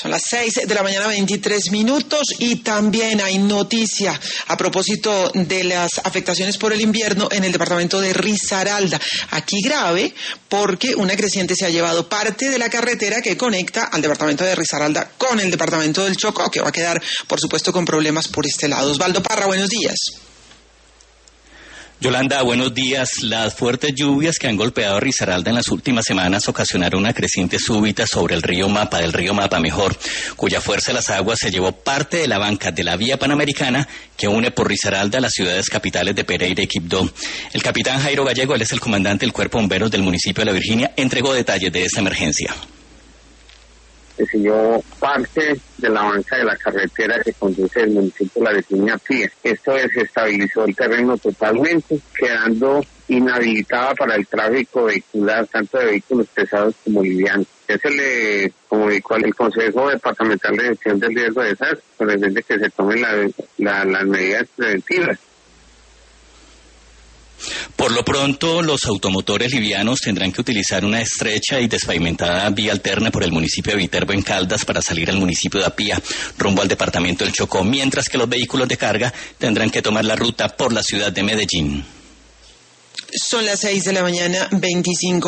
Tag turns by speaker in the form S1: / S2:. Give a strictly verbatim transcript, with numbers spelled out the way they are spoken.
S1: Son las seis de la mañana, veintitrés minutos, y también hay noticia a propósito de las afectaciones por el invierno en el departamento de Risaralda. Aquí grave porque una creciente se ha llevado parte de la carretera que conecta al departamento de Risaralda con el departamento del Chocó, que va a quedar, por supuesto, con problemas por este lado. Osvaldo Parra, buenos días.
S2: Yolanda, buenos días. Las fuertes lluvias que han golpeado a Risaralda en las últimas semanas ocasionaron una creciente súbita sobre el río Mapa, del río Mapa mejor, cuya fuerza de las aguas se llevó parte de la banca de la vía panamericana que une por Risaralda a las ciudades capitales de Pereira y Quibdó. El capitán Jairo Gallego, él es el comandante del Cuerpo de Bomberos del municipio de La Virginia, entregó detalles de esta emergencia.
S3: Se siguió parte de la banca de la carretera que conduce del municipio de La Virginia a pie. Esto desestabilizó el terreno totalmente, quedando inhabilitada para el tráfico vehicular, tanto de vehículos pesados como livianos. Ya se le comunicó al Consejo Departamental de Gestión del Riesgo de Desastres, con el fin de que se tomen la, la, las medidas preventivas.
S2: Por lo pronto, los automotores livianos tendrán que utilizar una estrecha y despavimentada vía alterna por el municipio de Viterbo en Caldas para salir al municipio de Apía, rumbo al departamento del Chocó, mientras que los vehículos de carga tendrán que tomar la ruta por la ciudad de Medellín.
S1: Son las seis de la mañana, veinticinco